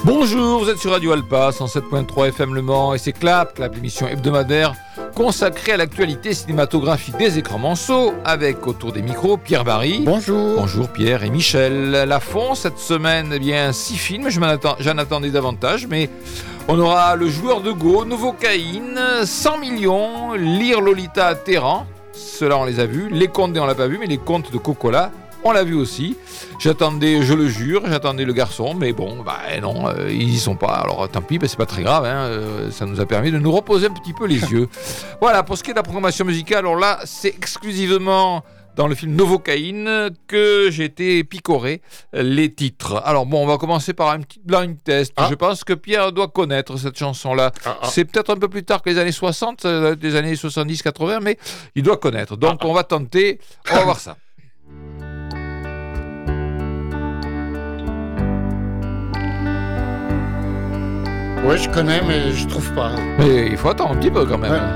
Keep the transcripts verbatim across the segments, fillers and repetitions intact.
Bonjour, vous êtes sur Radio Alpa, cent sept point trois F M Le Mans, et c'est Clap, Clap, l'émission hebdomadaire consacrée à l'actualité cinématographique des écrans manceaux, avec autour des micros Pierre Barry. Bonjour. Bonjour Pierre et Michel Lafont. Cette semaine, eh bien, six films, je m'en attends, j'en attendais davantage, mais on aura Le Joueur de Go, Novocaïne, cent millions, Lire Lolita à Téhéran, ceux-là on les a vus, Les Contes, on l'a pas vu, mais Les Contes de Coppola, on l'a vu aussi. J'attendais, je le jure, j'attendais Le Garçon, mais bon, bah non, euh, ils y sont pas. Alors tant pis, bah, c'est pas très grave, hein, euh, ça nous a permis de nous reposer un petit peu les yeux. Voilà, pour ce qui est de la programmation musicale, alors là, c'est exclusivement dans le film Novocaïne que j'ai été picoré les titres. Alors bon, on va commencer par un petit blind test. Ah. Je pense que Pierre doit connaître cette chanson-là. Ah, ah. C'est peut-être un peu plus tard que les années soixante, euh, des années soixante-dix quatre-vingts, mais il doit connaître. Donc ah. on va tenter, on va voir ça. Ouais, je connais, mais je trouve pas. Mais il faut attendre un petit peu quand même. Ouais.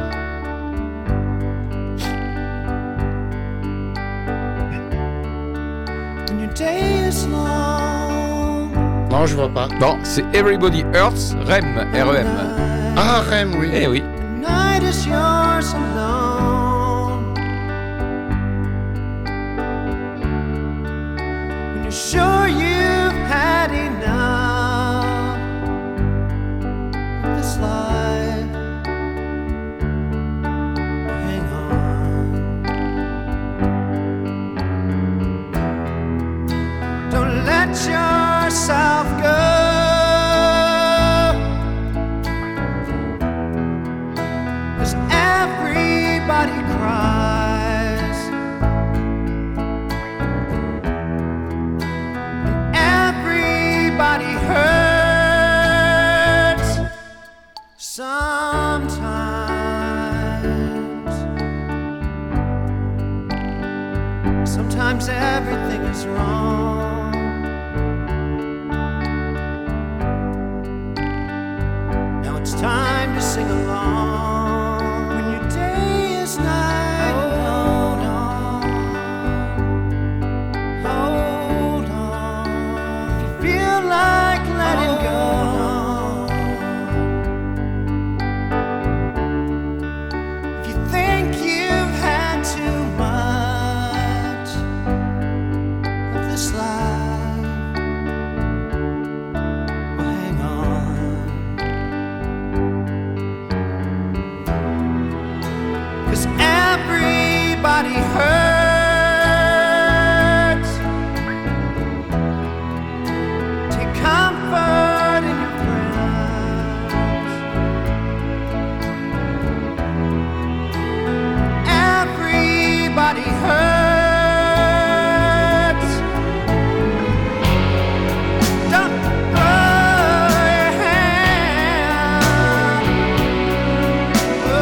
Non, je vois pas. Non, c'est Everybody Hurts, R E M, R E M. Ah, R E M, oui. Eh oui. Night is yours alone. When you're sure you've had enough of this life, hang on. Don't let yourself go. Everybody cries, and everybody hurts sometimes. Sometimes everything is wrong. Now it's time to sing along. Night, hold on, hold on. If you feel like letting go, if you think you've had too much of this life, well, hang on. Everybody hurts. Take comfort in your friends. Everybody hurts. Don't throw your hand. Oh.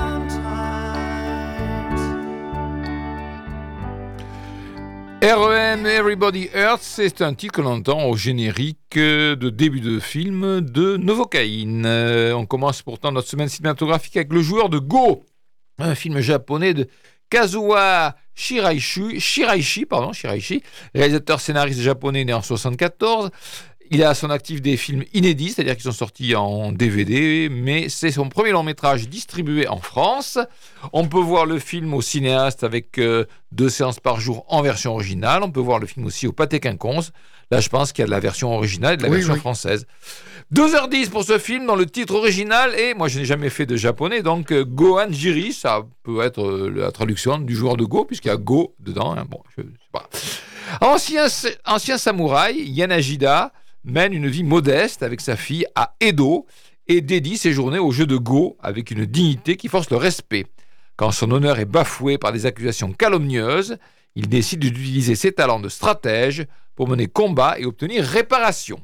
R E When Everybody Hurts, c'est un titre que l'on entend au générique de début de film de Novocaine. Euh, on commence pourtant notre semaine cinématographique avec Le Joueur de Go, un film japonais de Kazuo Shiraishi, Shiraishi, pardon, Shiraishi, réalisateur scénariste japonais né en soixante-quatorze. Il a à son actif des films inédits, c'est-à-dire qu'ils sont sortis en D V D, mais c'est son premier long-métrage distribué en France. On peut voir le film au cinéaste avec euh, deux séances par jour en version originale. On peut voir le film aussi au Pâté Quinconce. Là, je pense qu'il y a de la version originale et de la oui, version oui. française. deux heures dix pour ce film, dont le titre original est, moi je n'ai jamais fait de japonais, donc euh, Gohan Jiri, ça peut être euh, la traduction du joueur de Go, puisqu'il y a Go dedans. Hein. Bon, je sais pas. Ancien, ancien samouraï, Yanagida mène une vie modeste avec sa fille à Edo et dédie ses journées au jeu de Go avec une dignité qui force le respect. Quand son honneur est bafoué par des accusations calomnieuses, il décide d'utiliser ses talents de stratège pour mener combat et obtenir réparation.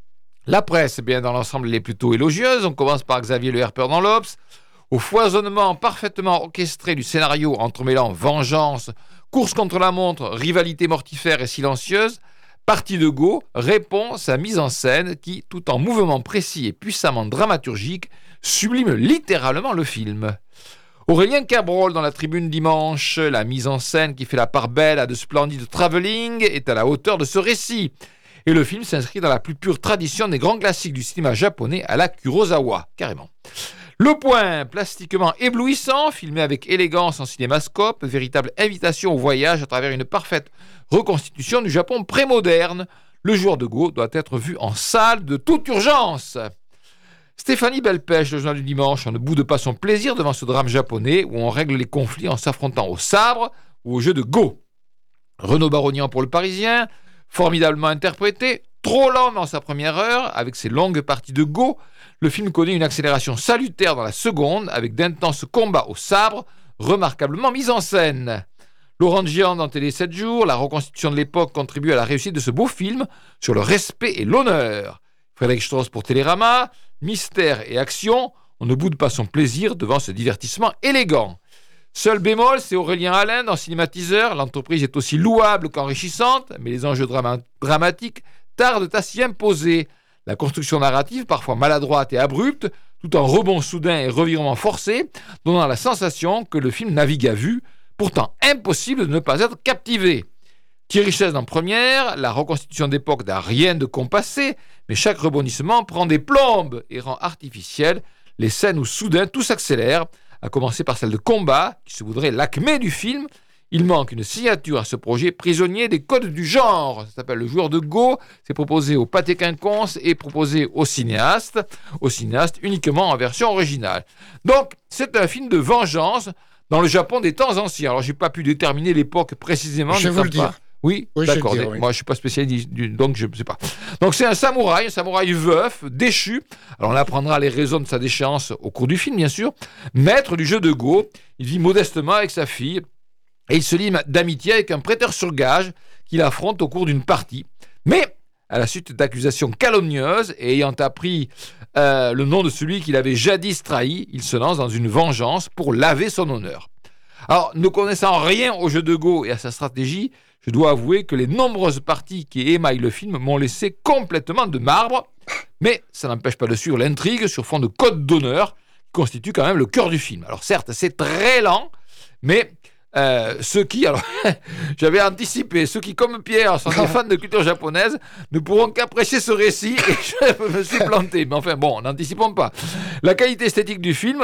La presse, bien dans l'ensemble, elle est plutôt élogieuse. On commence par Xavier Le Herpeur dans l'Obs. Au foisonnement parfaitement orchestré du scénario entremêlant vengeance, course contre la montre, rivalité mortifère et silencieuse, Partie de Go répond sa mise en scène qui, tout en mouvement précis et puissamment dramaturgique, sublime littéralement le film. Aurélien Cabrol dans la tribune dimanche, la mise en scène qui fait la part belle à de splendides travelling est à la hauteur de ce récit. Et le film s'inscrit dans la plus pure tradition des grands classiques du cinéma japonais à la Kurosawa, carrément. Le Point, plastiquement éblouissant, filmé avec élégance en cinémascope, véritable invitation au voyage à travers une parfaite reconstitution du Japon pré-moderne. Le Joueur de Go doit être vu en salle de toute urgence. Stéphanie Belpèche, le journal du dimanche, on ne boude pas son plaisir devant ce drame japonais où on règle les conflits en s'affrontant au sabre ou au jeu de Go. Renaud Barognan pour Le Parisien, formidablement interprété, trop lent dans sa première heure, avec ses longues parties de Go, le film connaît une accélération salutaire dans la seconde, avec d'intenses combats au sabre, remarquablement mis en scène. Laurent Gian dans Télé sept jours, la reconstitution de l'époque contribue à la réussite de ce beau film sur le respect et l'honneur. Frédéric Strauss pour Télérama, mystère et action, on ne boude pas son plaisir devant ce divertissement élégant. Seul bémol, c'est Aurélien Alain dans Cinématiseur, l'entreprise est aussi louable qu'enrichissante, mais les enjeux drama- dramatiques tardent à s'y imposer. La construction narrative, parfois maladroite et abrupte, tout en rebond soudain et revirement forcé, donnant la sensation que le film navigue à vue, pourtant impossible de ne pas être captivé. Thierry Chesne en première, la reconstitution d'époque n'a rien de compassé, mais chaque rebondissement prend des plombes et rend artificielles les scènes où soudain tout s'accélère, à commencer par celle de combat, qui se voudrait l'acmé du film. Il manque une signature à ce projet prisonnier des codes du genre. Ça s'appelle Le Joueur de Go, c'est proposé au Pâté Quinconce et proposé au cinéaste, au cinéaste uniquement en version originale. Donc, c'est un film de vengeance dans le Japon des temps anciens. Alors, j'ai pas pu déterminer l'époque précisément. Je vais vous le dire. Oui, oui d'accord. Dire, oui. Moi, je suis pas spécialiste, donc je ne sais pas. Donc, c'est un samouraï, un samouraï veuf, déchu. Alors, on apprendra les raisons de sa déchéance au cours du film, bien sûr. Maître du jeu de Go, il vit modestement avec sa fille et il se lie d'amitié avec un prêteur sur gage qu'il affronte au cours d'une partie. Mais, à la suite d'accusations calomnieuses et ayant appris euh, le nom de celui qu'il avait jadis trahi, il se lance dans une vengeance pour laver son honneur. Alors, ne connaissant rien au jeu de Go et à sa stratégie, je dois avouer que les nombreuses parties qui émaillent le film m'ont laissé complètement de marbre, mais ça n'empêche pas de suivre l'intrigue sur fond de code d'honneur qui constitue quand même le cœur du film. Alors certes, c'est très lent, mais euh, ceux qui, alors j'avais anticipé, ceux qui comme Pierre sont des fans de culture japonaise ne pourront qu'apprécier ce récit et je me suis planté. Mais enfin bon, n'anticipons pas. La qualité esthétique du film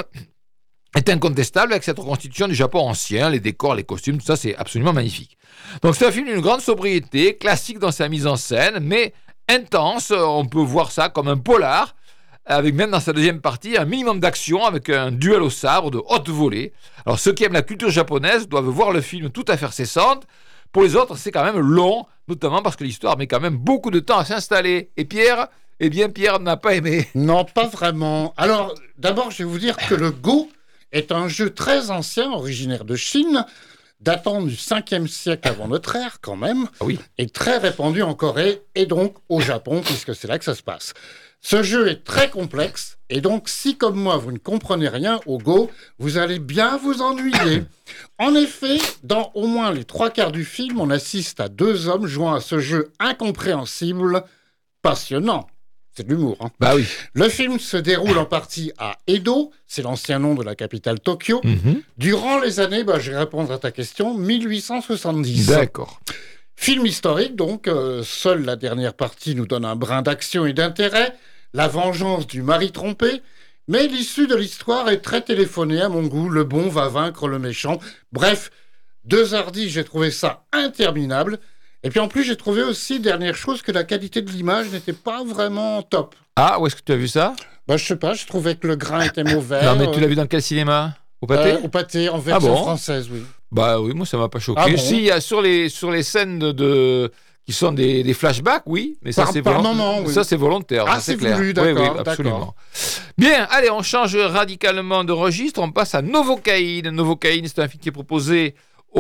est incontestable avec cette reconstitution du Japon ancien, les décors, les costumes, tout ça c'est absolument magnifique. Donc c'est un film d'une grande sobriété, classique dans sa mise en scène, mais intense, on peut voir ça comme un polar, avec même dans sa deuxième partie un minimum d'action avec un duel au sabre de haute volée. Alors ceux qui aiment la culture japonaise doivent voir le film tout à fait cessante. Pour les autres, c'est quand même long, notamment parce que l'histoire met quand même beaucoup de temps à s'installer. Et Pierre, eh bien Pierre n'a pas aimé. Non, pas vraiment. Alors d'abord, je vais vous dire que le Go est un jeu très ancien, originaire de Chine, datant du cinquième siècle avant notre ère, quand même, Ah oui. est très répandu en Corée et donc au Japon, puisque c'est là que ça se passe. Ce jeu est très complexe, et donc si, comme moi, vous ne comprenez rien au Go, vous allez bien vous ennuyer. En effet, dans au moins les trois quarts du film, on assiste à deux hommes jouant à ce jeu incompréhensible, passionnant. C'est de l'humour, hein. Bah oui. Le film se déroule en partie à Edo, c'est l'ancien nom de la capitale Tokyo, Mhm. durant les années, bah, je vais répondre à ta question, mille huit cent soixante-dix. D'accord. Film historique, donc, euh, seule la dernière partie nous donne un brin d'action et d'intérêt, la vengeance du mari trompé, mais l'issue de l'histoire est très téléphonée à mon goût, le bon va vaincre le méchant. Bref, deux heures dix, j'ai trouvé ça interminable. Et puis en plus, j'ai trouvé aussi, dernière chose, que la qualité de l'image n'était pas vraiment top. Ah, où est-ce que tu as vu ça? Bah, je sais pas, je trouvais que le grain était mauvais. Non, mais tu l'as vu dans quel cinéma? Au pâté? Euh, au pâté, en version bon française, oui. Bah oui, moi ça m'a pas choqué. Ah bon Si, il y a sur les, sur les scènes de, de- qui sont des, des flashbacks, oui, mais ça Par- c'est par volon- moment, oui. ça c'est volontaire. Ah, ça, c'est c'est clair. voulu, Oui, d'accord, oui, absolument. d'accord. Bien, allez, on change radicalement de registre. On passe à Novocaïne. Novocaïne, c'est un film qui est proposé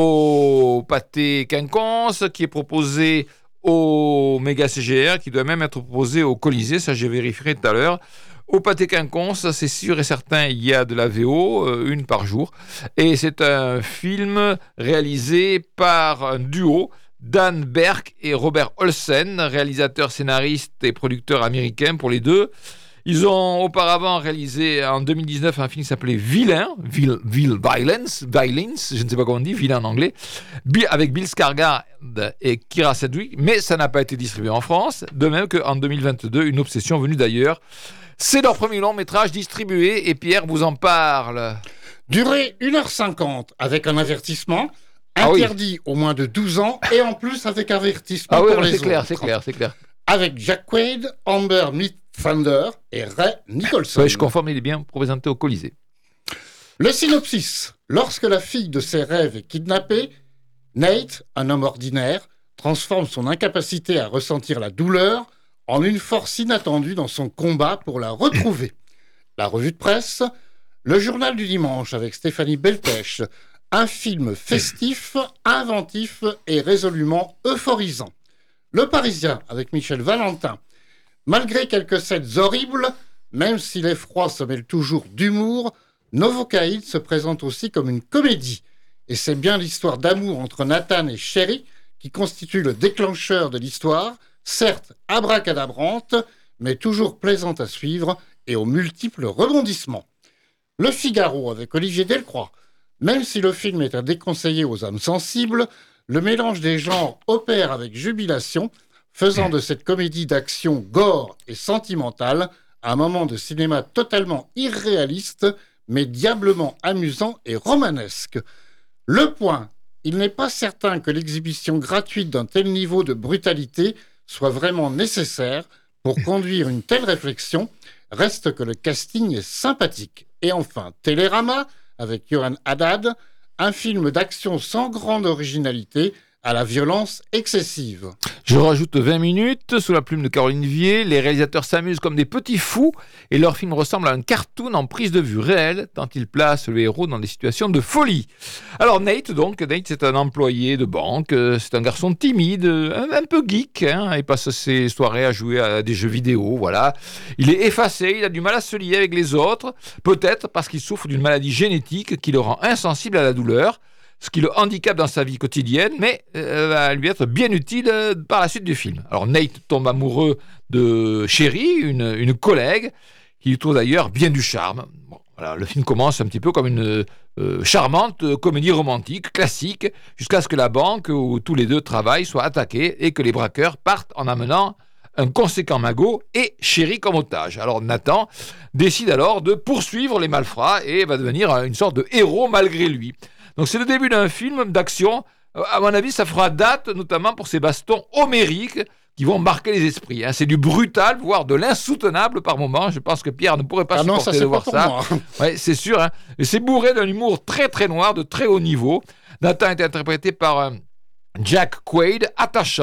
au Pâté Quinconce, qui est proposé au Méga C G R, qui doit même être proposé au Colisée. Ça, j'ai vérifié tout à l'heure. Au Pâté Quinconce, c'est sûr et certain, il y a de la V O, euh, une par jour. Et c'est un film réalisé par un duo, Dan Berk et Robert Olsen, réalisateurs, scénaristes et producteurs américains pour les deux. Ils ont auparavant réalisé en deux mille dix-neuf un film qui s'appelait Vilain, Vil, Vil Violence, Violence, je ne sais pas comment on dit, Vilain en anglais, Bi- avec Bill Skarsgård et Kira Sedgwick, mais ça n'a pas été distribué en France, de même qu'en deux mille vingt-deux, Une obsession venue d'ailleurs. C'est leur premier long métrage distribué et Pierre vous en parle. Durée une heure cinquante, avec un avertissement, Ah oui. interdit au moins de douze ans, et en plus avec avertissement Ah oui, pour les c'est autres. clair, c'est clair, c'est clair. Avec Jack Quaid, Amber Meet Thunder et Ray Nicholson. Ouais, je conforme, il est bien présenté au Colisée. Le synopsis. Lorsque la fille de ses rêves est kidnappée, Nate, un homme ordinaire, transforme son incapacité à ressentir la douleur en une force inattendue dans son combat pour la retrouver. La revue de presse, le journal du dimanche avec Stéphanie Beltèche, un film festif, inventif et résolument euphorisant. Le Parisien avec Michel Valentin. Malgré quelques scènes horribles, même si l'effroi se mêle toujours d'humour, Novocaïne se présente aussi comme une comédie. Et c'est bien l'histoire d'amour entre Nathan et Sherry qui constitue le déclencheur de l'histoire, certes abracadabrante, mais toujours plaisante à suivre et aux multiples rebondissements. Le Figaro avec Olivier Delcroix. Même si le film est à déconseiller aux âmes sensibles, le mélange des genres opère avec jubilation, faisant de cette comédie d'action gore et sentimentale un moment de cinéma totalement irréaliste, mais diablement amusant et romanesque. Le point, il n'est pas certain que l'exhibition gratuite d'un tel niveau de brutalité soit vraiment nécessaire pour conduire une telle réflexion, reste que le casting est sympathique. Et enfin, Télérama, avec Yohan Haddad, un film d'action sans grande originalité, à la violence excessive. Je rajoute vingt minutes sous la plume de Caroline Vier. Les réalisateurs s'amusent comme des petits fous et leur film ressemble à un cartoon en prise de vue réelle tant ils placent le héros dans des situations de folie. Alors Nate, donc, Nate c'est un employé de banque, c'est un garçon timide, un, un peu geek, hein, il passe ses soirées à jouer à des jeux vidéo, voilà. Il est effacé, il a du mal à se lier avec les autres, peut-être parce qu'il souffre d'une maladie génétique qui le rend insensible à la douleur, ce qui le handicape dans sa vie quotidienne, mais euh, va lui être bien utile euh, par la suite du film. Alors Nate tombe amoureux de Sherry, une, une collègue, qui lui trouve d'ailleurs bien du charme. Bon, voilà, le film commence un petit peu comme une euh, charmante comédie romantique, classique, jusqu'à ce que la banque où tous les deux travaillent soit attaquée et que les braqueurs partent en amenant un conséquent magot et Sherry comme otage. Alors Nathan décide alors de poursuivre les malfrats et va devenir une sorte de héros malgré lui. Donc c'est le début d'un film d'action. Euh, à mon avis, ça fera date, notamment pour ces bastons homériques qui vont marquer les esprits. Hein. C'est du brutal, voire de l'insoutenable par moments. Je pense que Pierre ne pourrait pas Ah non, ça supporter c'est de pas voir pour ça. moi. Ouais, c'est sûr. Hein. Et c'est bourré d'un humour très très noir, de très haut niveau. Nathan est interprété par euh, Jack Quaid, attachant,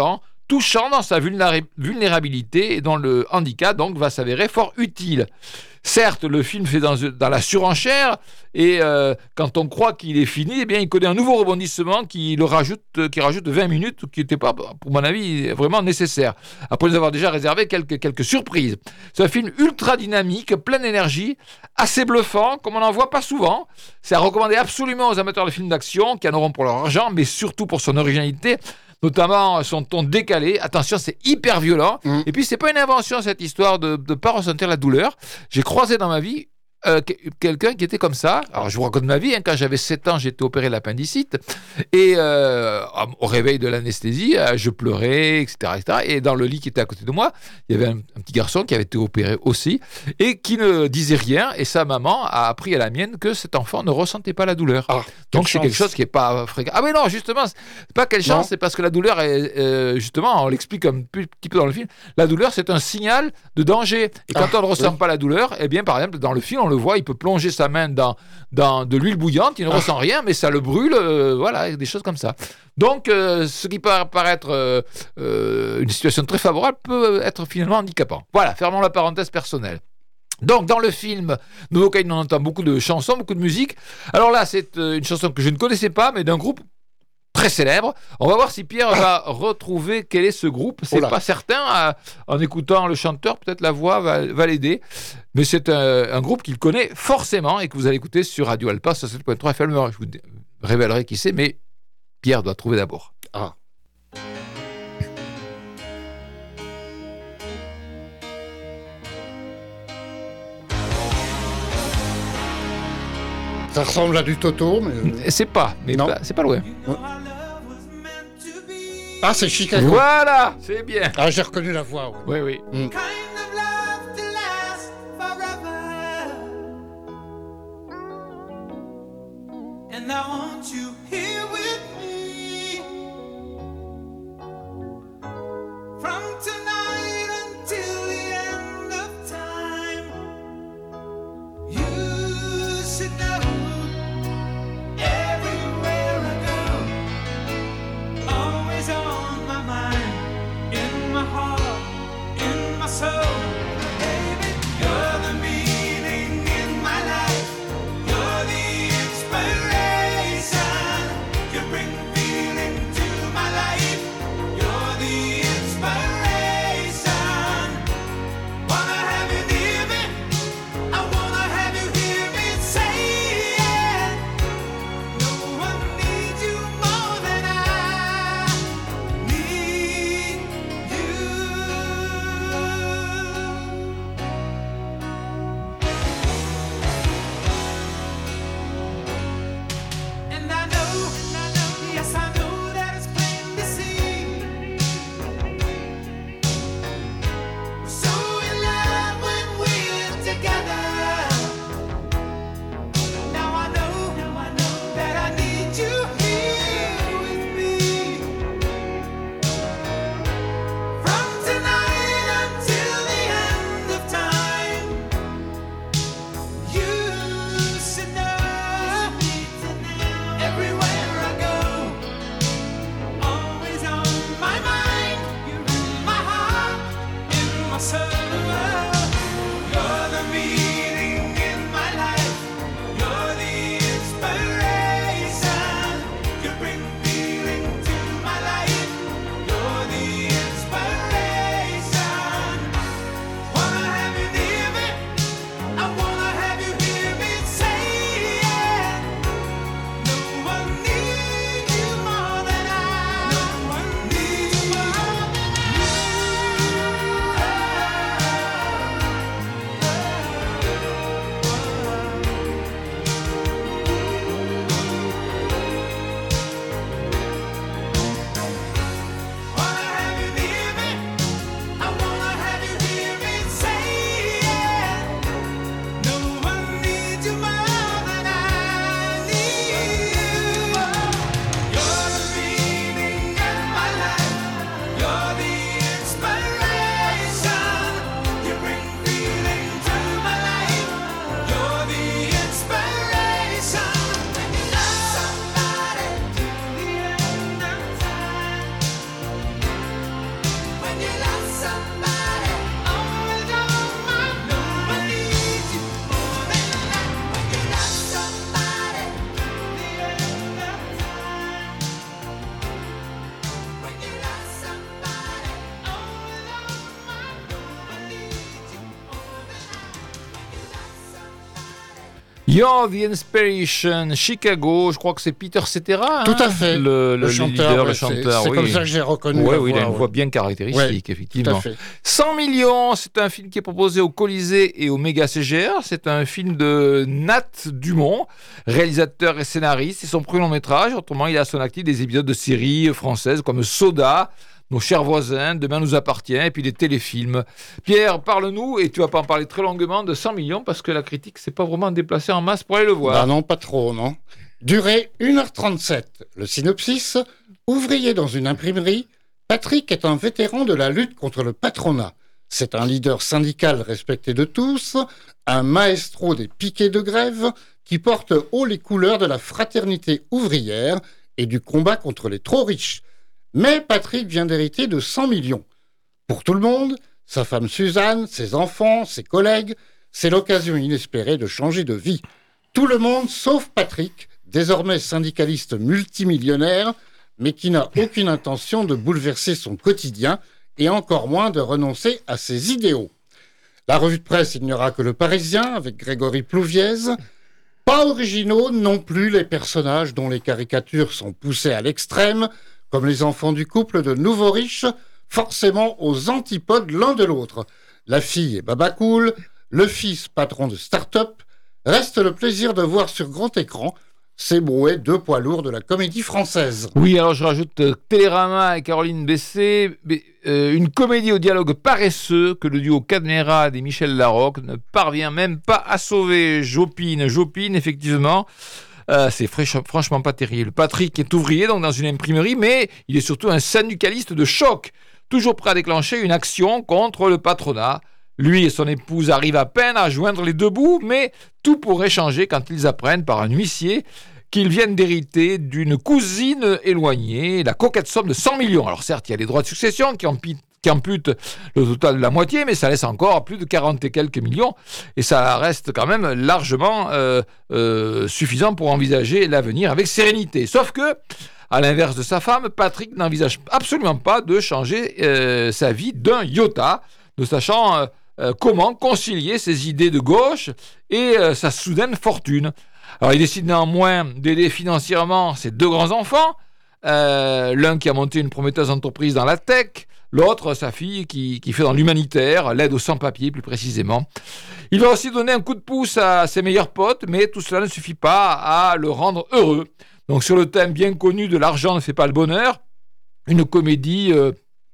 touchant dans sa vulnéra- vulnérabilité et dont le handicap donc va s'avérer fort utile. Certes, le film fait dans, dans la surenchère et euh, quand on croit qu'il est fini, eh bien, il connaît un nouveau rebondissement qui le rajoute, qui rajoute vingt minutes, qui n'était pas, pour mon avis, vraiment nécessaire. Après nous avoir déjà réservé quelques, quelques surprises. C'est un film ultra dynamique, plein d'énergie, assez bluffant, comme on n'en voit pas souvent. C'est à recommander absolument aux amateurs de films d'action qui en auront pour leur argent, mais surtout pour son originalité, notamment son ton décalé. Attention, c'est hyper violent. Mmh. Et puis, c'est pas une invention, cette histoire de ne pas ressentir la douleur. J'ai croisé dans ma vie euh, quelqu'un qui était comme ça. Alors, je vous raconte ma vie. Hein, quand j'avais sept ans, j'ai été opéré de l'appendicite. Et euh, au réveil de l'anesthésie, euh, je pleurais, et cetera, et cetera. Et dans le lit qui était à côté de moi, il y avait un, un petit garçon qui avait été opéré aussi et qui ne disait rien. Et sa maman a appris à la mienne que cet enfant ne ressentait pas la douleur. Ah, donc, c'est chance. Quelque chose qui n'est pas fréquent. Ah, mais non, justement, c'est pas quelle chance, non. C'est parce que la douleur est, euh, justement, on l'explique un petit peu dans le film, la douleur, c'est un signal de danger. Et quand ah, on ne ressent oui. pas la douleur, eh bien, par exemple, dans le film, on le voit, il peut plonger sa main dans, dans de l'huile bouillante, il ne ah. ressent rien, mais ça le brûle, euh, voilà, des choses comme ça. Donc, euh, ce qui peut paraître euh, euh, une situation très favorable peut être finalement handicapant. Voilà, fermons la parenthèse personnelle. Donc, dans le film Nouveau Caïn, on entend beaucoup de chansons, beaucoup de musique. Alors là, c'est une chanson que je ne connaissais pas, mais d'un groupe très célèbre. On va voir si Pierre va retrouver quel est ce groupe. C'est Oula. Pas certain. À, en écoutant le chanteur, peut-être la voix va, va l'aider. Mais c'est un, un groupe qu'il connaît forcément et que vous allez écouter sur Radio Alpa, sur sept point trois F M. Je vous révélerai qui c'est, mais Pierre doit trouver d'abord. Ah. Ça ressemble à du Toto, mais... C'est pas, mais non. Pas, c'est pas loin. Ouais. Ah, c'est Chicago. Voilà, c'est bien. Ah, j'ai reconnu la voix. Oui, oui. oui. Mm. And I want you here with me from tonight until the end of time. You should know everywhere I go, always on my mind, in my heart, in my soul. You're the Inspiration, Chicago, je crois que c'est Peter Cetera. Tout hein, à fait. Le, le, le chanteur, leader, ouais, le chanteur. c'est, c'est oui. comme ça que j'ai reconnu. Oui, la oui, il voix, a une ouais. voix bien caractéristique, Ouais, effectivement. Tout à fait. cent millions, c'est un film qui est proposé au Colisée et au Méga C G R. C'est un film de Nat Dumont, réalisateur et scénariste. C'est son premier long métrage. Autrement, il a à son actif des épisodes de séries françaises comme Soda, Nos chers voisins, Demain nous appartient, et puis des téléfilms. Pierre, parle-nous, et tu vas pas en parler très longuement, de cent millions, parce que la critique s'est pas vraiment déplacée en masse pour aller le voir. Bah non, pas trop, non. Durée une heure trente-sept. Le synopsis, ouvrier dans une imprimerie, Patrick est un vétéran de la lutte contre le patronat. C'est un leader syndical respecté de tous, un maestro des piquets de grève qui porte haut les couleurs de la fraternité ouvrière et du combat contre les trop riches. Mais Patrick vient d'hériter de cent millions. Pour tout le monde, sa femme Suzanne, ses enfants, ses collègues, c'est l'occasion inespérée de changer de vie. Tout le monde sauf Patrick, désormais syndicaliste multimillionnaire, mais qui n'a aucune intention de bouleverser son quotidien et encore moins de renoncer à ses idéaux. La revue de presse ignora que le Parisien, avec Grégory Plouviez. Pas originaux non plus les personnages dont les caricatures sont poussées à l'extrême, comme les enfants du couple de nouveaux riches, forcément aux antipodes l'un de l'autre. La fille est babacool, le fils patron de start-up. Reste le plaisir de voir sur grand écran ces brouets deux poids lourds de la comédie française. Oui, alors je rajoute euh, Télérama et Caroline Bessé, mais, euh, une comédie au dialogue paresseux que le duo Cadmerade et Michel Larocque ne parvient même pas à sauver. J'opine, j'opine, effectivement. Euh, c'est fraîche, franchement pas terrible. Patrick est ouvrier donc dans une imprimerie, mais il est surtout un syndicaliste de choc, toujours prêt à déclencher une action contre le patronat. Lui et son épouse arrivent à peine à joindre les deux bouts, mais tout pourrait changer quand ils apprennent par un huissier qu'ils viennent d'hériter d'une cousine éloignée la coquette somme de cent millions. Alors certes, il y a les droits de succession qui amputent qui ampute le total de la moitié, mais ça laisse encore plus de quarante et quelques millions, et ça reste quand même largement euh, euh, suffisant pour envisager l'avenir avec sérénité. Sauf que, à l'inverse de sa femme, Patrick n'envisage absolument pas de changer euh, sa vie d'un iota, ne sachant euh, euh, comment concilier ses idées de gauche et euh, sa soudaine fortune. Alors il décide néanmoins d'aider financièrement ses deux grands-enfants, euh, l'un qui a monté une prometteuse entreprise dans la tech, l'autre, sa fille, qui, qui fait dans l'humanitaire, l'aide aux sans-papiers plus précisément. Il va aussi donner un coup de pouce à ses meilleurs potes, mais tout cela ne suffit pas à le rendre heureux. Donc sur le thème bien connu de l'argent ne fait pas le bonheur, une comédie euh,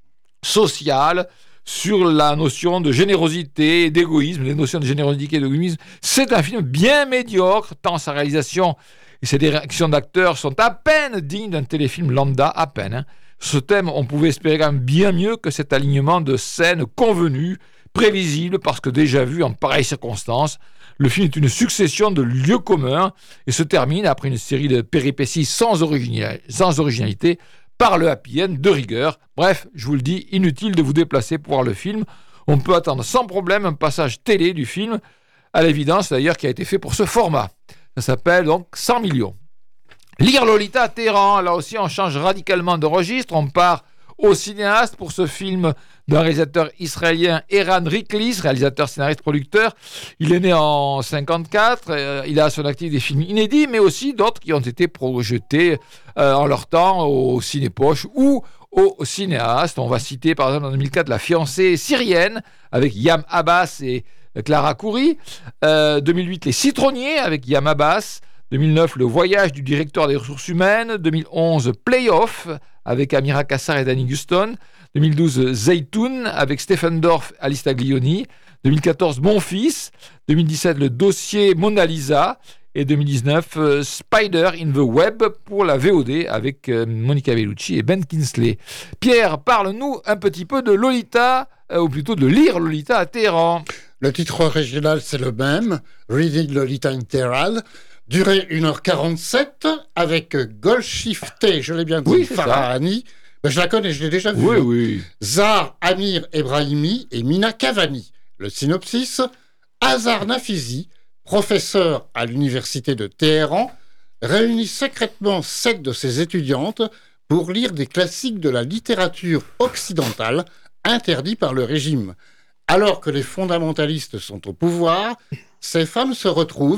sociale sur la notion de générosité et d'égoïsme, les notions de générosité et d'égoïsme. C'est un film bien médiocre, tant sa réalisation et ses directions d'acteurs sont à peine dignes d'un téléfilm lambda, à peine. Hein. Ce thème, on pouvait espérer quand même bien mieux que cet alignement de scènes convenues, prévisibles, parce que déjà vu en pareilles circonstances. Le film est une succession de lieux communs et se termine, après une série de péripéties sans, original, sans originalité, par le happy end de rigueur. Bref, je vous le dis, inutile de vous déplacer pour voir le film. On peut attendre sans problème un passage télé du film, à l'évidence d'ailleurs qui a été fait pour ce format. Ça s'appelle donc cent millions. Lire Lolita à Téhéran, là aussi on change radicalement de registre, on part au cinéaste pour ce film d'un réalisateur israélien, Eran Riklis, réalisateur, scénariste, producteur. Il est né en cinquante-quatre, euh, il a à son actif des films inédits, mais aussi d'autres qui ont été projetés euh, en leur temps au Cinépoche ou au cinéaste. On va citer par exemple en deux mille quatre La fiancée syrienne avec Yam Abbas et Clara Khoury, euh, deux mille huit Les citronniers avec Yam Abbas, deux mille neuf Le voyage du directeur des ressources humaines, deux mille onze Playoff avec Amira Kassar et Danny Guston, deux mille douze Zeytoun avec Stephen Dorff et Alice Taglioni, deux mille quatorze Mon fils, deux mille dix-sept Le dossier Mona Lisa et deux mille dix-neuf euh, Spider in the Web pour la V O D avec euh, Monica Bellucci et Ben Kingsley. Pierre, parle-nous un petit peu de Lolita, euh, ou plutôt de Lire Lolita à Téhéran. Le titre original, c'est le même, Reading Lolita in Tehran. Durée une heure quarante-sept avec Golshifteh, je l'ai bien dit, oui, Farahani. Ben, je la connais, je l'ai déjà vue. Oui, hein. oui. Zahar Amir Ebrahimi et Mina Kavani. Le synopsis, Azar Nafizi, professeur à l'université de Téhéran, réunit secrètement sept de ses étudiantes pour lire des classiques de la littérature occidentale interdits par le régime. Alors que les fondamentalistes sont au pouvoir, ces femmes se retrouvent,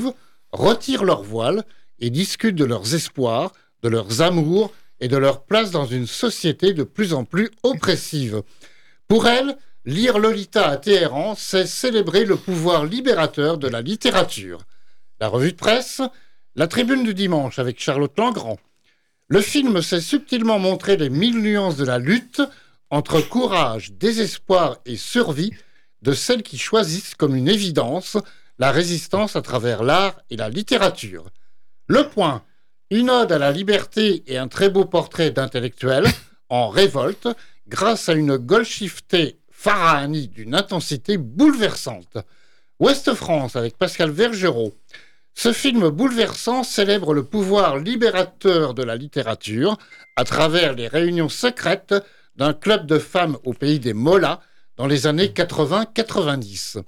retirent leur voile et discutent de leurs espoirs, de leurs amours et de leur place dans une société de plus en plus oppressive. Pour elle, lire Lolita à Téhéran, c'est célébrer le pouvoir libérateur de la littérature. La revue de presse, la tribune du dimanche avec Charlotte Langrand. Le film sait subtilement montrer les mille nuances de la lutte entre courage, désespoir et survie de celles qui choisissent comme une évidence la résistance à travers l'art et la littérature. Le Point, une ode à la liberté et un très beau portrait d'intellectuel en révolte grâce à une Golshifteh Farahani d'une intensité bouleversante. Ouest France avec Pascal Vergerot. Ce film bouleversant célèbre le pouvoir libérateur de la littérature à travers les réunions secrètes d'un club de femmes au pays des Mollahs dans les années quatre-vingts quatre-vingt-dix.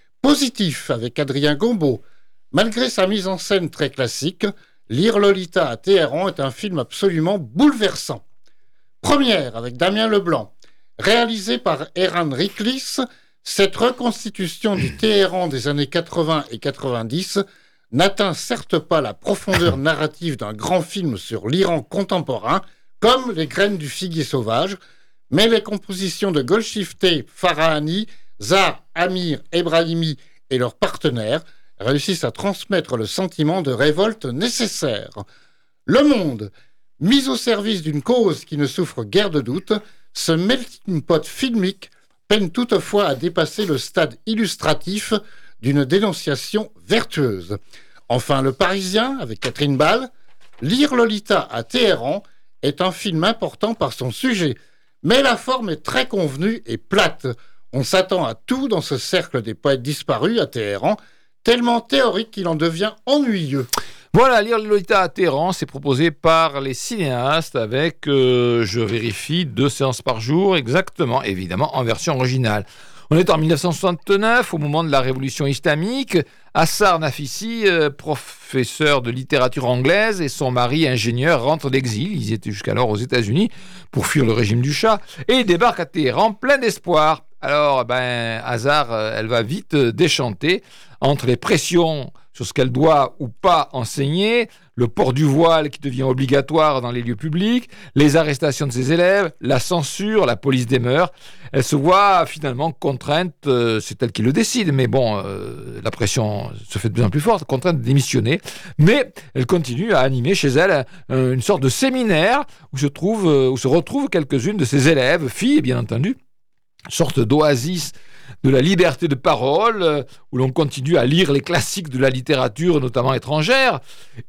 Positif avec Adrien Gombaud. Malgré sa mise en scène très classique, Lire Lolita à Téhéran est un film absolument bouleversant. Première avec Damien Leblanc. Réalisé par Eran Riklis, cette reconstitution du Téhéran des années quatre-vingts et quatre-vingt-dix n'atteint certes pas la profondeur narrative d'un grand film sur l'Iran contemporain, comme Les graines du figuier sauvage, mais les compositions de Golshifteh Farahani, Zahar Amir Ebrahimi et leurs partenaires réussissent à transmettre le sentiment de révolte nécessaire. Le Monde, mis au service d'une cause qui ne souffre guère de doute, ce melting pot filmique peine toutefois à dépasser le stade illustratif d'une dénonciation vertueuse. Enfin, Le Parisien, avec Catherine Ball, Lire Lolita à Téhéran est un film important par son sujet, mais la forme est très convenue et plate. On s'attend à tout dans ce cercle des poètes disparus à Téhéran, tellement théorique qu'il en devient ennuyeux. Voilà, Lire Lolita à Téhéran, c'est proposé par les cinéastes avec, euh, je vérifie, deux séances par jour, exactement, évidemment, en version originale. On est en dix-neuf cent soixante-neuf, au moment de la révolution islamique. Assar Nafisi, euh, professeur de littérature anglaise, et son mari, ingénieur, rentrent d'exil. Ils étaient jusqu'alors aux États-Unis pour fuir le régime du Shah. Et ils débarquent à Téhéran plein d'espoir. Alors, ben, Assar, elle va vite déchanter entre les pressions sur ce qu'elle doit ou pas enseigner, le port du voile qui devient obligatoire dans les lieux publics, les arrestations de ses élèves, la censure, la police des mœurs. Elle se voit finalement contrainte, euh, c'est elle qui le décide, mais bon, euh, la pression se fait de plus en plus forte, contrainte de démissionner. Mais elle continue à animer chez elle euh, une sorte de séminaire où se, trouve, euh, où se retrouvent quelques-unes de ses élèves, filles bien entendu, une sorte d'oasis de la liberté de parole, euh, où l'on continue à lire les classiques de la littérature, notamment étrangère,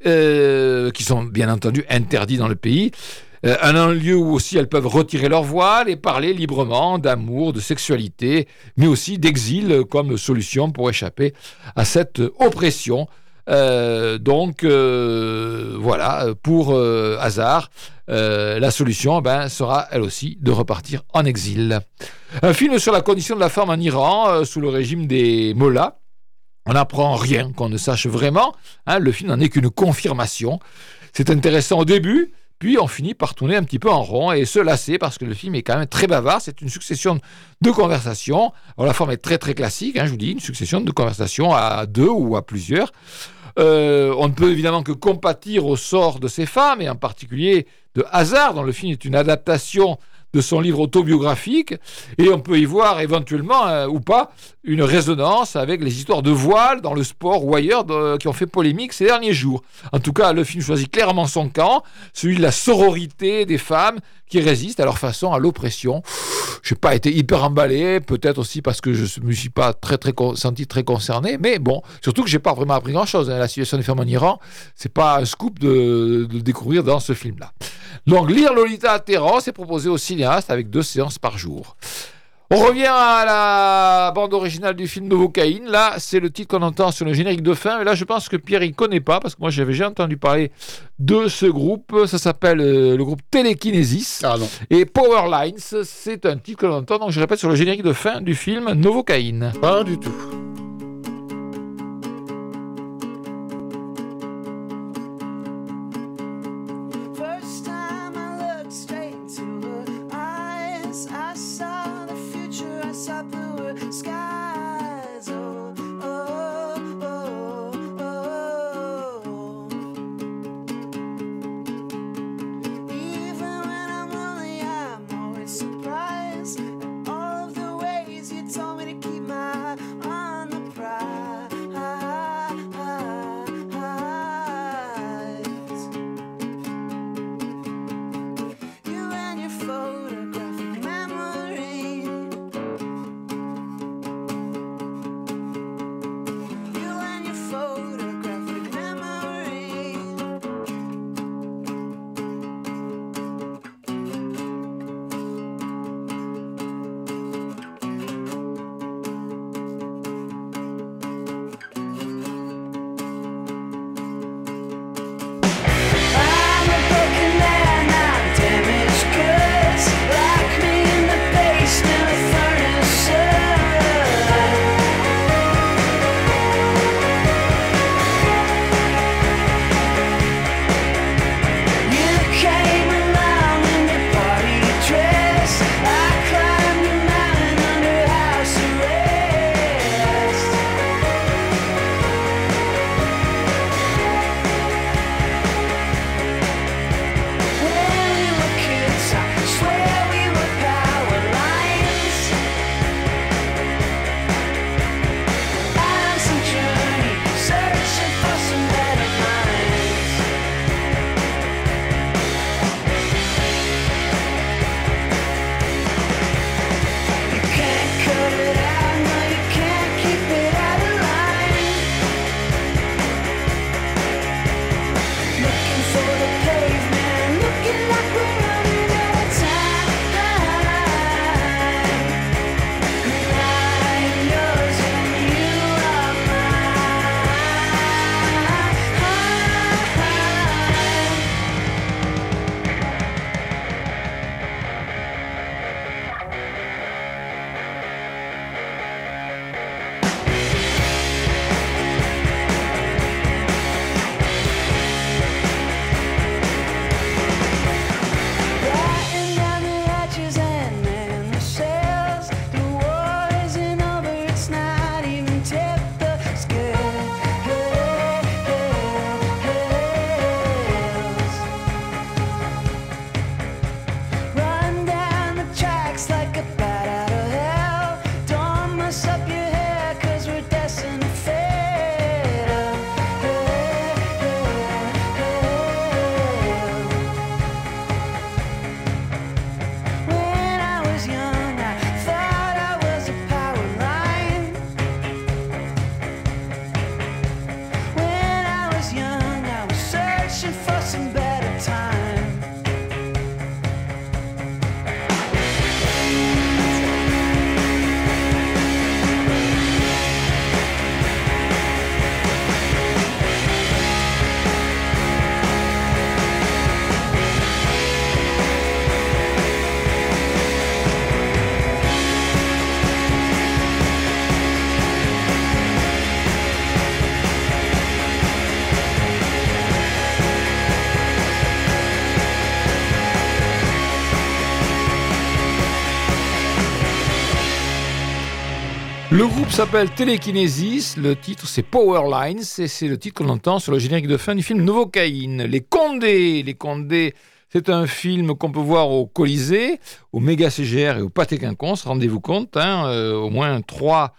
euh, qui sont bien entendu interdits dans le pays. Euh, un lieu où aussi elles peuvent retirer leur voile et parler librement d'amour, de sexualité, mais aussi d'exil comme solution pour échapper à cette oppression. Euh, donc euh, voilà, pour euh, Assar, euh, la solution ben, sera elle aussi de repartir en exil. Un film sur la condition de la femme en Iran euh, sous le régime des Mollahs. On n'apprend rien qu'on ne sache vraiment, hein, le film n'en est qu'une confirmation. C'est intéressant au début, puis on finit par tourner un petit peu en rond et se lasser parce que le film est quand même très bavard. C'est une succession de conversations. Alors la forme est très très classique, hein, je vous dis, une succession de conversations à deux ou à plusieurs. Euh, on ne peut évidemment que compatir au sort de ces femmes, et en particulier de Assar, dont le film est une adaptation de son livre autobiographique, et on peut y voir éventuellement, euh, ou pas, une résonance avec les histoires de voile dans le sport ou ailleurs de, qui ont fait polémique ces derniers jours. En tout cas, le film choisit clairement son camp, celui de la sororité des femmes qui résistent à leur façon à l'oppression. Je n'ai pas été hyper emballé, peut-être aussi parce que je ne me suis pas très, très senti très concerné, mais bon, surtout que je n'ai pas vraiment appris grand-chose. Hein. La situation des femmes en Iran, ce n'est pas un scoop de, de découvrir dans ce film-là. Donc, Lire Lolita à Téhéran, c'est proposé aux cinéastes avec deux séances par jour. On revient à la bande originale du film Novocaïne. Là, c'est le titre qu'on entend sur le générique de fin. Et là, je pense que Pierre, il ne connaît pas, parce que moi, j'avais déjà entendu parler de ce groupe. Ça s'appelle euh, le groupe Télékinésis. Ah non. Et Powerlines, c'est un titre que l'on entend. Donc, je répète, sur le générique de fin du film Novocaïne. Pas du tout. Skies, oh, oh, oh, oh, Le groupe s'appelle Telekinesis, le titre c'est Powerlines et c'est le titre qu'on entend sur le générique de fin du film Novocaine. Les Condés, les Condés, c'est un film qu'on peut voir au Colisée, au Méga C G R et au Pâté Quinconce, rendez-vous compte, hein, euh, au moins trois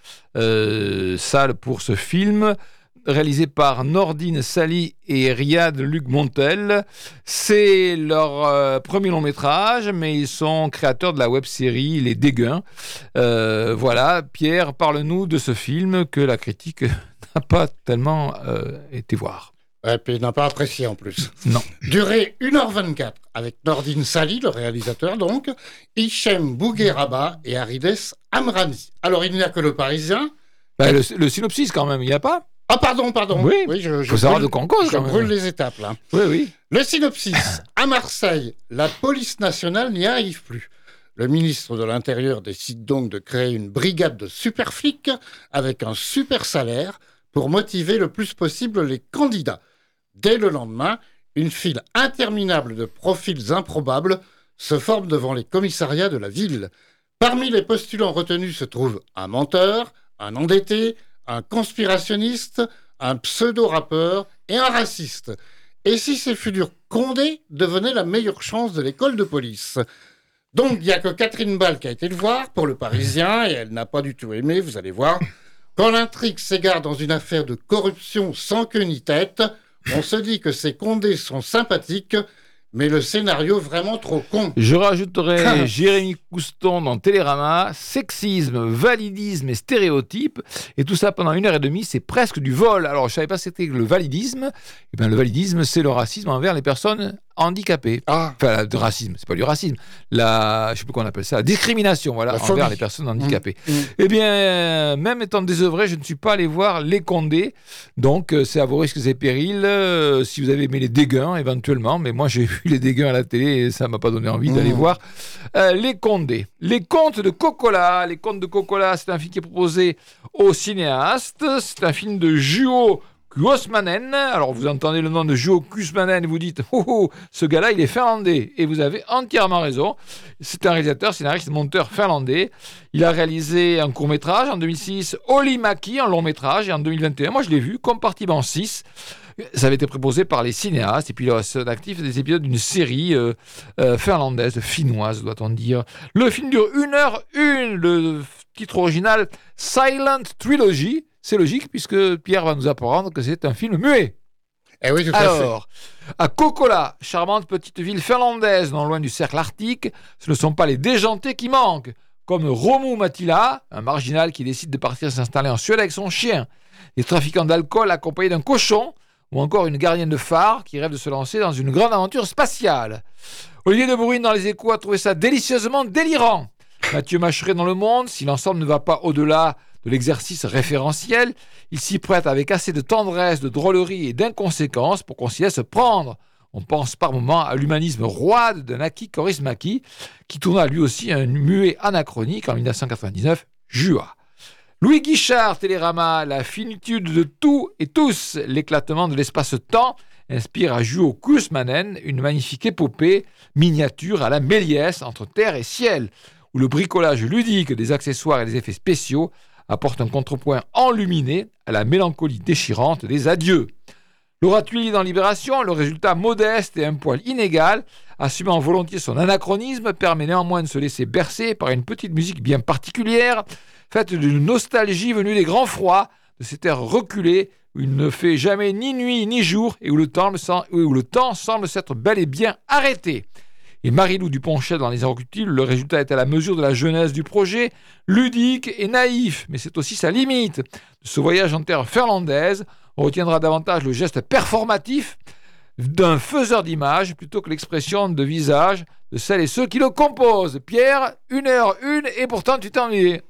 euh, salles pour ce film, réalisé par Nordine Sali et Riyad Luc Montel. C'est leur euh, premier long métrage, mais ils sont créateurs de la web-série Les Déguins. Euh, voilà, Pierre, parle-nous de ce film que la critique n'a pas tellement euh, été voir. Et puis il n'a pas apprécié en plus. Non. Durée une heure vingt-quatre, avec Nordine Sali, le réalisateur donc, Hichem Bougueraba et Arides Amrani. Alors il n'y a que le Parisien. Bah, le, le synopsis quand même, il n'y a pas ? Ah pardon, pardon. Oui, oui je, je faut savoir brûle, de quoi on cause je quand même. brûle les étapes là. Oui, oui. Le synopsis. À Marseille, la police nationale n'y arrive plus. Le ministre de l'Intérieur décide donc de créer une brigade de super flics avec un super salaire pour motiver le plus possible les candidats. Dès le lendemain, une file interminable de profils improbables se forme devant les commissariats de la ville. Parmi les postulants retenus se trouvent un menteur, un endetté, un conspirationniste, un pseudo-rappeur et un raciste. Et si ces futurs Condés devenaient la meilleure chance de l'école de police ? Donc, il n'y a que Catherine Ball qui a été le voir pour le Parisien et elle n'a pas du tout aimé, vous allez voir. Quand l'intrigue s'égare dans une affaire de corruption sans queue ni tête, on se dit que ces Condés sont sympathiques, mais le scénario vraiment trop con. Je rajouterai Jérémy Couston dans Télérama, sexisme, validisme et stéréotypes, et tout ça pendant une heure et demie, c'est presque du vol. Alors je savais pas ce que c'était que le validisme. Eh bien le validisme, c'est le racisme envers les personnes handicapées. Ah. Enfin, le racisme, c'est pas du racisme. La, je sais plus comment on appelle ça, la discrimination, voilà, La envers phobie. les personnes handicapées. Mmh. Mmh. Eh bien, euh, même étant désœuvré, je ne suis pas allé voir Les Condés. Donc, euh, c'est à vos risques et périls. Euh, si vous avez aimé Les Déguins, éventuellement. Mais moi, j'ai vu Les Déguins à la télé et ça m'a pas donné envie mmh. d'aller voir euh, Les Condés. Les Contes de Cocola. Les Contes de Cocola, c'est un film qui est proposé aux cinéastes. C'est un film de Juho Kuosmanen. Alors, vous entendez le nom de Juho Kuosmanen et vous dites « Oh, oh, ce gars-là, il est finlandais ». Et vous avez entièrement raison. C'est un réalisateur, scénariste, monteur finlandais. Il a réalisé un court-métrage en deux mille six, Oli-Maki, un long-métrage, et en deux mille vingt et un, moi je l'ai vu, Compartiment six. Ça avait été proposé par les cinéastes, et puis il est actif des épisodes d'une série euh, euh, finlandaise, finnoise, doit-on dire. Le film dure une heure une, le titre original Silent Trilogy. C'est logique, puisque Pierre va nous apprendre que c'est un film muet. Eh oui, tout Alors, à fait. à Kokkola, charmante petite ville finlandaise non loin du cercle arctique, ce ne sont pas les déjantés qui manquent, comme Romu Matila, un marginal qui décide de partir s'installer en Suède avec son chien, des trafiquants d'alcool accompagnés d'un cochon, ou encore une gardienne de phare qui rêve de se lancer dans une grande aventure spatiale. Olivier de Bourine dans Les Échos a trouvé ça délicieusement délirant. Mathieu Macheret dans Le Monde, si l'ensemble ne va pas au-delà de l'exercice référentiel, il s'y prête avec assez de tendresse, de drôlerie et d'inconséquence pour qu'on s'y laisse prendre. On pense par moments à l'humanisme roide de Naki Kaurismäki, qui tourna lui aussi un muet anachronique en dix-neuf cent quatre-vingt-dix-neuf, Jua. Louis Guichard, Télérama, la finitude de tout et tous, l'éclatement de l'espace-temps, inspire à Juho Kuosmanen une magnifique épopée miniature à la Méliès entre terre et ciel, où le bricolage ludique des accessoires et des effets spéciaux apporte un contrepoint enluminé à la mélancolie déchirante des adieux. Laura Tuilly dans Libération, le résultat modeste et un poil inégal, assumant volontiers son anachronisme, permet néanmoins de se laisser bercer par une petite musique bien particulière, faite d'une nostalgie venue des grands froids, de ces terres reculées où il ne fait jamais ni nuit ni jour et où le temps, où le temps semble s'être bel et bien arrêté. Et Marie-Lou Duponchel dans Les Inrecuptibles, le résultat est à la mesure de la jeunesse du projet, ludique et naïf, mais c'est aussi sa limite. De ce voyage en terre finlandaise, on retiendra davantage le geste performatif d'un faiseur d'images plutôt que l'expression de visage de celles et ceux qui le composent. Pierre, une heure une, et pourtant tu t'es ennuyé.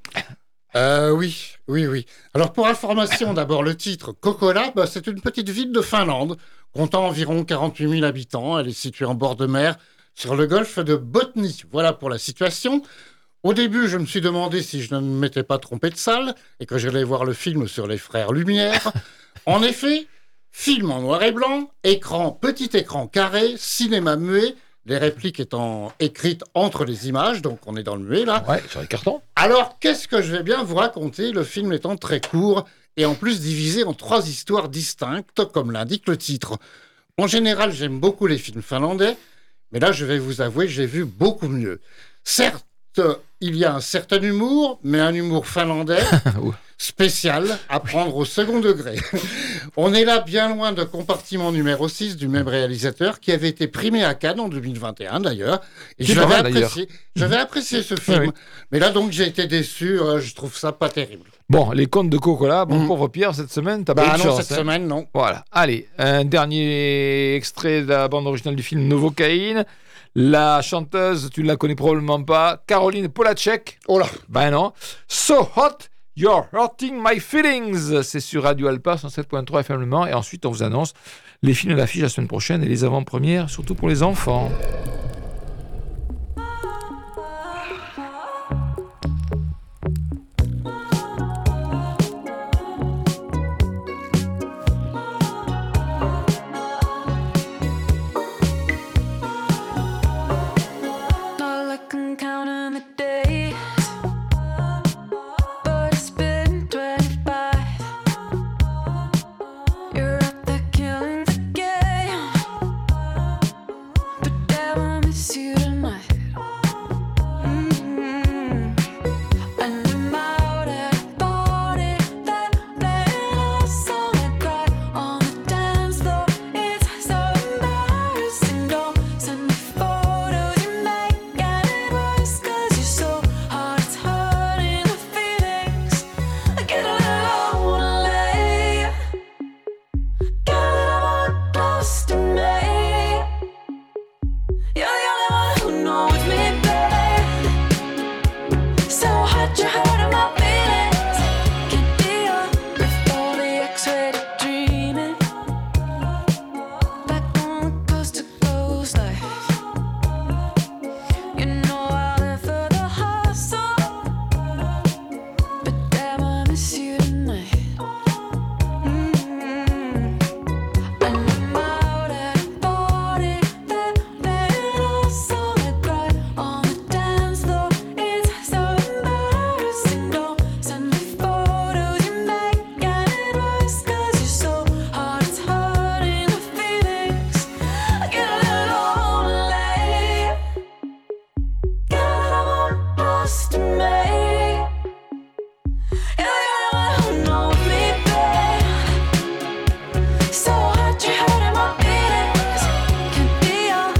Euh, oui, oui, oui. Alors pour information, d'abord le titre Kokkola, bah, c'est une petite ville de Finlande, comptant environ quarante-huit mille habitants. Elle est située en bord de mer, sur le golfe de Botnie. Voilà pour la situation. Au début, je me suis demandé si je ne m'étais pas trompé de salle et que j'allais voir le film sur les frères Lumière. En effet, film en noir et blanc, écran, petit écran carré, cinéma muet, les répliques étant écrites entre les images, donc on est dans le muet là. Ouais, sur les cartons. Alors, qu'est-ce que je vais bien vous raconter, le film étant très court et en plus divisé en trois histoires distinctes, comme l'indique le titre. En général, j'aime beaucoup les films finlandais, mais là, je vais vous avouer, j'ai vu beaucoup mieux. Certes, il y a un certain humour, mais un humour finlandais spécial à prendre au second degré. On est là bien loin de Compartiment numéro six du même réalisateur qui avait été primé à Cannes en deux mille vingt et un d'ailleurs. Et C'est j'avais pas mal, apprécié, j'avais apprécié ce film. Oui, oui. Mais là donc j'ai été déçu, euh, je trouve ça pas terrible. Bon, les contes de Coca-Cola, bon Mm. pauvre Pierre, cette semaine, t'as Bah pas eu de non, chance. cette hein. semaine non. Voilà, allez, un dernier extrait de la bande originale du film Novocaine. La chanteuse, tu ne la connais probablement pas, Caroline Polachek. Oh là. Ben non. So Hot, You're Hurting My Feelings. C'est sur Radio Alpa, cent sept point trois F M Le Mans. Et ensuite, on vous annonce les films à l'affiche la semaine prochaine et les avant-premières, surtout pour les enfants. Not like I'm counting the days, but it's been twenty-five. You're out there killing the game, but damn, I miss you tonight. Mm-hmm. And I'm out at a party, they're playing our song. I cry on the dance floor. It's so embarrassing. Don't send me photos you make, and it works 'cause you're so hard. It's hurting my feelings. I get a little lonely. Get a little more close to me. You're the only one who knows me, babe. So hot, you're hurting my feelings. Can't be up with all the X-rated dreaming. Back on the coast to coast life. You know I live for the hustle, but damn, I miss you tonight. Mm-hmm. And I'm out at a party, they're playing our song. I cry on the dance floor. It's so embarrassing. Don't send me photos you make, and it works 'cause you're so hard. It's hurting my feelings. I get a little lonely. Get a little more close to me. You're the only one who knows me, babe. So hot, you're hurting my feelings. Can't be up.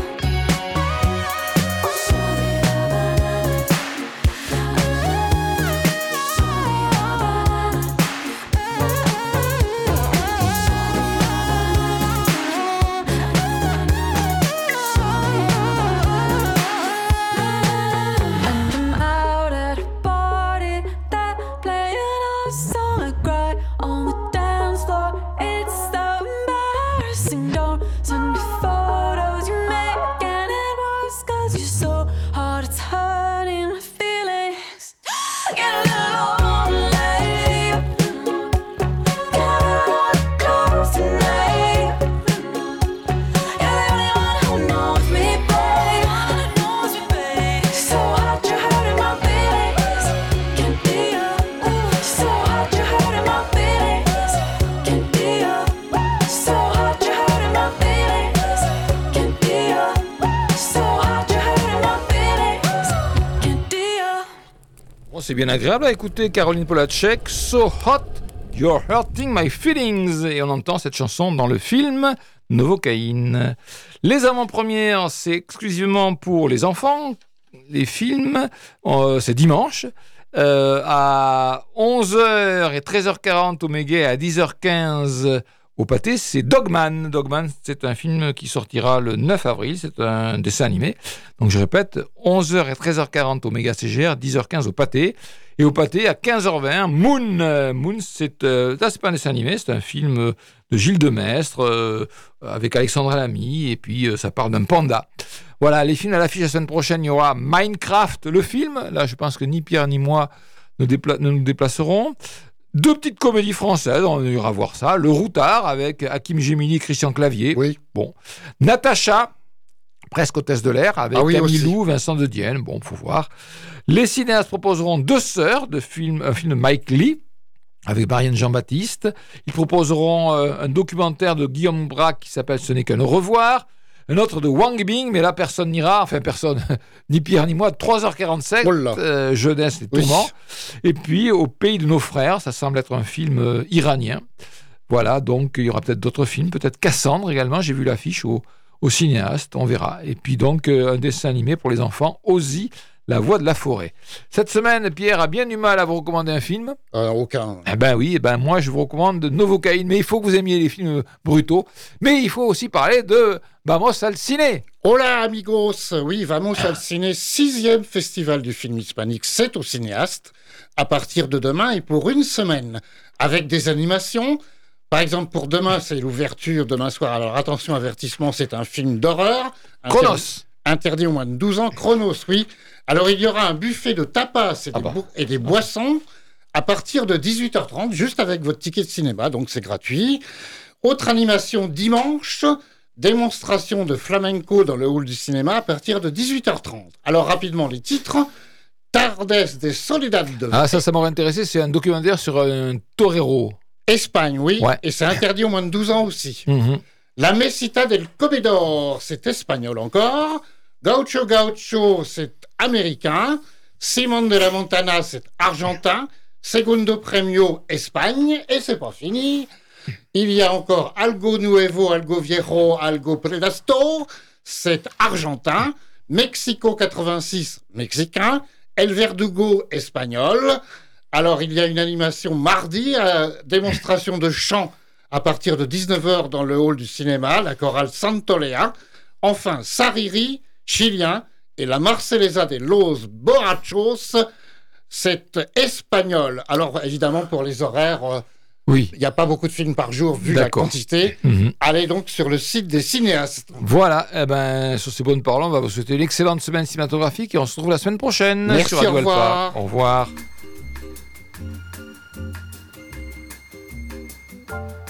And I'm out at a party, they're playing our song. I cry on the dance floor. It's so embarrassing. Don't send me photos you make, and it works 'cause you're so hard. It's hurting my feelings. I get a little lonely. Get a little more close to me. You're the only one who knows me, babe. Knows me, babe. So hot, you're hurting my feelings. Can't be up. So hot, you're hurting my feelings. Can't be up. So hot, you're hurting my feelings. Can't be up. So hot, you're hurting my feelings. Can't be up. Bon, c'est bien agréable à écouter Caroline Polachek, So Hot, You're Hurting My Feelings. Et on entend cette chanson dans le film Novocaine. Les avant-premières, c'est exclusivement pour les enfants. Les films, euh, c'est dimanche. Euh, à onze heures et treize heures quarante au Mégué et à dix heures quinze au Pâté, c'est Dogman. Dogman, c'est un film qui sortira le neuf avril. C'est un dessin animé. Donc je répète, onze heures et treize heures quarante au Méga C G R, dix heures quinze au Pâté. Et au Pâté, à quinze heures vingt, Moon. Euh, Moon, c'est, euh, là, c'est pas un dessin animé, c'est un film de Gilles Demestre euh, avec Alexandra Lamy. Et puis, euh, ça parle d'un panda. Voilà, les films à l'affiche la semaine prochaine, il y aura Minecraft, le film. Là, je pense que ni Pierre ni moi ne, dépla- ne nous déplacerons. Deux petites comédies françaises, on ira voir ça. Le Routard avec Hakim Gemili et Christian Clavier. Oui. Bon. Natacha, presque hôtesse de l'air, avec Ah oui, Camille aussi. Lou, Vincent de Dienne. Bon, faut voir. Les cinéastes proposeront Deux sœurs, de film, un film de Mike Lee, avec Marianne Jean-Baptiste. Ils proposeront euh, un documentaire de Guillaume Braque qui s'appelle Ce n'est qu'un au revoir. Un autre de Wang Bing, mais là, personne n'ira. Enfin, personne, ni Pierre ni moi. trois heures quarante-sept, Oh là. euh, jeunesse, les Oui. tourments. Et puis, Au pays de nos frères, ça semble être un film euh, iranien. Voilà, donc il y aura peut-être d'autres films, peut-être Cassandre également. J'ai vu l'affiche au, au cinéaste, on verra. Et puis donc, euh, un dessin animé pour les enfants, Ozzy, la voix de la forêt. Cette semaine, Pierre a bien du mal à vous recommander un film. Euh, aucun. Eh ben oui, eh ben moi je vous recommande Novocaine, mais il faut que vous aimiez les films brutaux. Mais il faut aussi parler de Vamos al Ciné. Hola amigos, oui, Vamos al Ciné, sixième festival du film hispanique, c'est au cinéaste, à partir de demain et pour une semaine, avec des animations. Par exemple, pour demain, c'est l'ouverture, demain soir. Alors attention, avertissement, c'est un film d'horreur. Chronos. Interdit aux moins de douze ans, Chronos, oui. Alors il y aura un buffet de tapas et, Ah des, bah. bo- et des boissons à partir de dix-huit heures trente, juste avec votre ticket de cinéma, donc c'est gratuit. Autre animation dimanche, démonstration de flamenco dans le hall du cinéma à partir de dix-huit heures trente. Alors rapidement les titres. Tardes de Soledad de Ah ça, ça m'aurait intéressé, c'est un documentaire sur un torero. Espagne, oui, Ouais. et c'est interdit aux moins de douze ans aussi. Mhm. La Mesita del Comedor, c'est espagnol encore. Gaucho Gaucho, c'est américain. Simon de la Montana, c'est argentin. Segundo Premio, Espagne. Et c'est pas fini. Il y a encore Algo Nuevo, Algo Viejo, Algo Predasto, c'est argentin. Mexico quatre-vingt-six, mexicain. El Verdugo, espagnol. Alors, il y a une animation mardi, euh, démonstration de chant à partir de dix-neuf heures dans le hall du cinéma, la chorale Santolea. Enfin, Sariri, chilien, et la Marsellesa de los Borrachos, c'est espagnol. Alors, évidemment, pour les horaires, euh, Oui. il n'y a pas beaucoup de films par jour vu la D'accord. quantité. Mhm. Allez donc sur le site des cinéastes. Voilà, eh ben, sur ces bonnes paroles, on va vous souhaiter une excellente semaine cinématographique et on se retrouve la semaine prochaine. Merci, sur Radio au revoir. Alpa. Au revoir.